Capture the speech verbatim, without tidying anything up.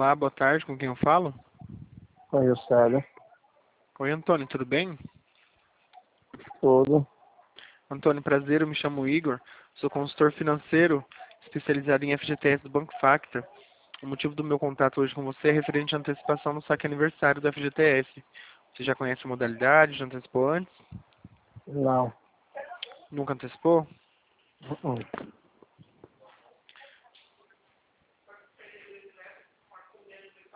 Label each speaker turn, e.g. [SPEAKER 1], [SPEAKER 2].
[SPEAKER 1] Olá, boa tarde, com quem eu falo?
[SPEAKER 2] Oi, o Célio.
[SPEAKER 1] Oi, Antônio, tudo bem?
[SPEAKER 2] Tudo.
[SPEAKER 1] Antônio, prazer, eu me chamo Igor, sou consultor financeiro especializado em F G T S do Banco Factor. O motivo do meu contato hoje com você é referente à antecipação no saque aniversário do F G T S. Você já conhece a modalidade, já antecipou antes?
[SPEAKER 2] Não.
[SPEAKER 1] Nunca antecipou?
[SPEAKER 2] Uh-uh.